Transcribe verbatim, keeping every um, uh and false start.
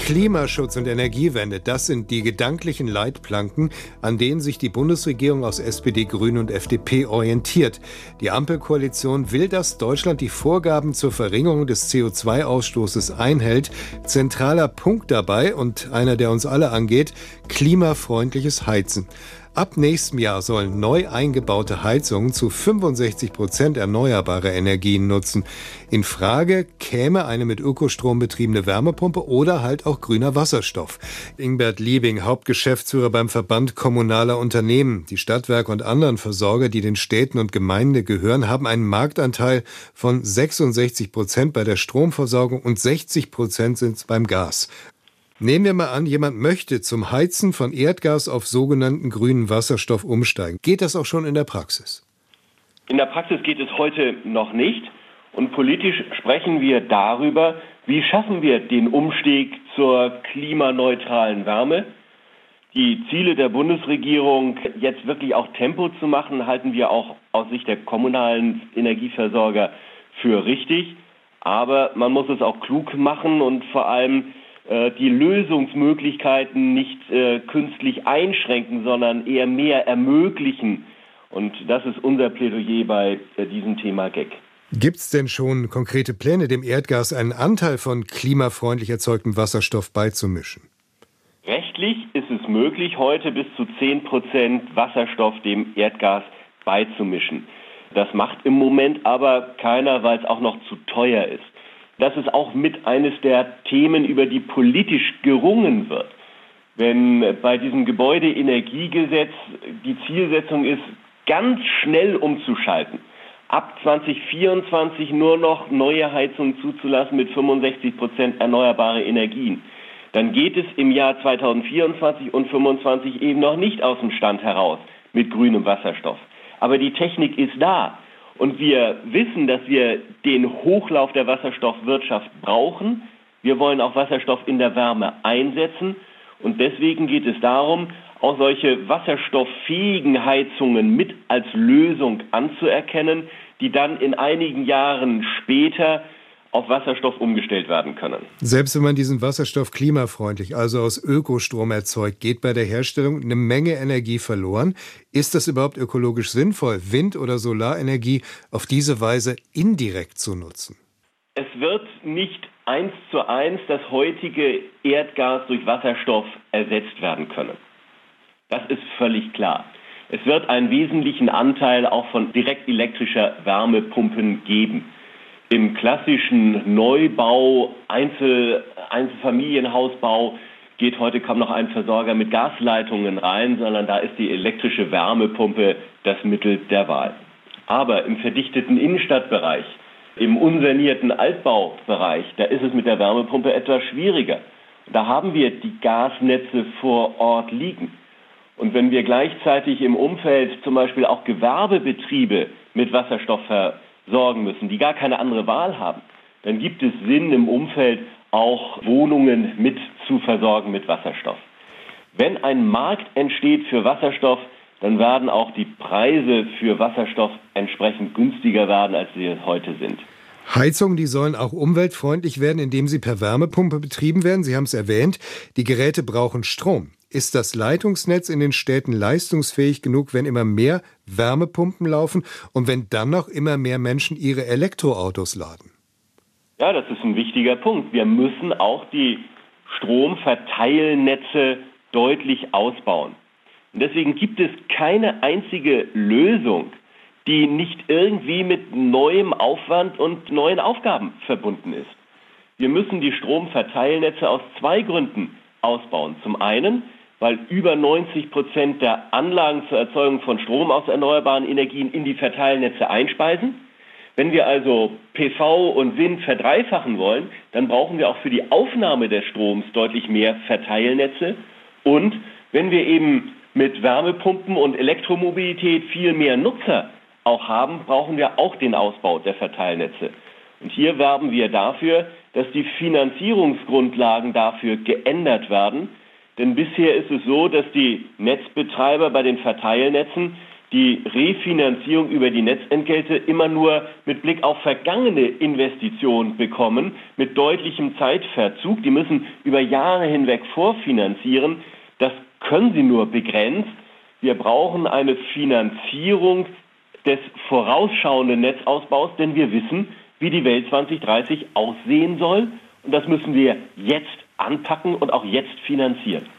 Klimaschutz und Energiewende, das sind die gedanklichen Leitplanken, an denen sich die Bundesregierung aus S P D, Grünen und F D P orientiert. Die Ampelkoalition will, dass Deutschland die Vorgaben zur Verringerung des C O zwei Ausstoßes einhält. Zentraler Punkt dabei und einer, der uns alle angeht, klimafreundliches Heizen. Ab nächstem Jahr sollen neu eingebaute Heizungen zu fünfundsechzig Prozent erneuerbare Energien nutzen. In Frage käme eine mit Ökostrom betriebene Wärmepumpe oder halt auch grüner Wasserstoff. Ingbert Liebing, Hauptgeschäftsführer beim Verband Kommunaler Unternehmen. Die Stadtwerke und anderen Versorger, die den Städten und Gemeinden gehören, haben einen Marktanteil von sechsundsechzig Prozent bei der Stromversorgung und sechzig Prozent sind es beim Gas. Nehmen wir mal an, jemand möchte zum Heizen von Erdgas auf sogenannten grünen Wasserstoff umsteigen. Geht das auch schon in der Praxis? In der Praxis geht es heute noch nicht. Und politisch sprechen wir darüber, wie schaffen wir den Umstieg zur klimaneutralen Wärme. Die Ziele der Bundesregierung, jetzt wirklich auch Tempo zu machen, halten wir auch aus Sicht der kommunalen Energieversorger für richtig. Aber man muss es auch klug machen und vor allem die Lösungsmöglichkeiten nicht äh, künstlich einschränken, sondern eher mehr ermöglichen. Und das ist unser Plädoyer bei äh, diesem Thema G E C. Gibt es denn schon konkrete Pläne, dem Erdgas einen Anteil von klimafreundlich erzeugtem Wasserstoff beizumischen? Rechtlich ist es möglich, heute bis zu zehn Prozent Wasserstoff dem Erdgas beizumischen. Das macht im Moment aber keiner, weil es auch noch zu teuer ist. Das ist auch mit eines der Themen, über die politisch gerungen wird. Wenn bei diesem Gebäudeenergiegesetz die Zielsetzung ist, ganz schnell umzuschalten, ab zwanzig vierundzwanzig nur noch neue Heizungen zuzulassen mit fünfundsechzig Prozent erneuerbare Energien, dann geht es im Jahr zweitausendvierundzwanzig und fünfundzwanzig eben noch nicht aus dem Stand heraus mit grünem Wasserstoff. Aber die Technik ist da. Und wir wissen, dass wir den Hochlauf der Wasserstoffwirtschaft brauchen. Wir wollen auch Wasserstoff in der Wärme einsetzen. Und deswegen geht es darum, auch solche wasserstofffähigen Heizungen mit als Lösung anzuerkennen, die dann in einigen Jahren später auf Wasserstoff umgestellt werden können. Selbst wenn man diesen Wasserstoff klimafreundlich, also aus Ökostrom erzeugt, geht bei der Herstellung eine Menge Energie verloren. Ist das überhaupt ökologisch sinnvoll, Wind- oder Solarenergie auf diese Weise indirekt zu nutzen? Es wird nicht eins zu eins das heutige Erdgas durch Wasserstoff ersetzt werden können. Das ist völlig klar. Es wird einen wesentlichen Anteil auch von direkt elektrischer Wärmepumpen geben. Im klassischen Neubau, Einzel, Einzelfamilienhausbau geht heute kaum noch ein Versorger mit Gasleitungen rein, sondern da ist die elektrische Wärmepumpe das Mittel der Wahl. Aber im verdichteten Innenstadtbereich, im unsanierten Altbaubereich, da ist es mit der Wärmepumpe etwas schwieriger. Da haben wir die Gasnetze vor Ort liegen. Und wenn wir gleichzeitig im Umfeld zum Beispiel auch Gewerbebetriebe mit Wasserstoff versorgen, sorgen müssen, die gar keine andere Wahl haben, dann gibt es Sinn, im Umfeld auch Wohnungen mit zu versorgen mit Wasserstoff. Wenn ein Markt entsteht für Wasserstoff, dann werden auch die Preise für Wasserstoff entsprechend günstiger werden, als sie heute sind. Heizungen, die sollen auch umweltfreundlich werden, indem sie per Wärmepumpe betrieben werden. Sie haben es erwähnt, die Geräte brauchen Strom. Ist das Leitungsnetz in den Städten leistungsfähig genug, wenn immer mehr Wärmepumpen laufen und wenn dann noch immer mehr Menschen ihre Elektroautos laden? Ja, das ist ein wichtiger Punkt. Wir müssen auch die Stromverteilnetze deutlich ausbauen. Und deswegen gibt es keine einzige Lösung, die nicht irgendwie mit neuem Aufwand und neuen Aufgaben verbunden ist. Wir müssen die Stromverteilnetze aus zwei Gründen ausbauen. Zum einen, weil über neunzig Prozent der Anlagen zur Erzeugung von Strom aus erneuerbaren Energien in die Verteilnetze einspeisen. Wenn wir also P V und Wind verdreifachen wollen, dann brauchen wir auch für die Aufnahme des Stroms deutlich mehr Verteilnetze. Und wenn wir eben mit Wärmepumpen und Elektromobilität viel mehr Nutzer auch haben, brauchen wir auch den Ausbau der Verteilnetze. Und hier werben wir dafür, dass die Finanzierungsgrundlagen dafür geändert werden. Denn bisher ist es so, dass die Netzbetreiber bei den Verteilnetzen die Refinanzierung über die Netzentgelte immer nur mit Blick auf vergangene Investitionen bekommen, mit deutlichem Zeitverzug. Die müssen über Jahre hinweg vorfinanzieren. Das können sie nur begrenzt. Wir brauchen eine Finanzierung des vorausschauenden Netzausbaus, denn wir wissen, wie die Welt zwanzig dreißig aussehen soll. Und das müssen wir jetzt anpacken und auch jetzt finanzieren.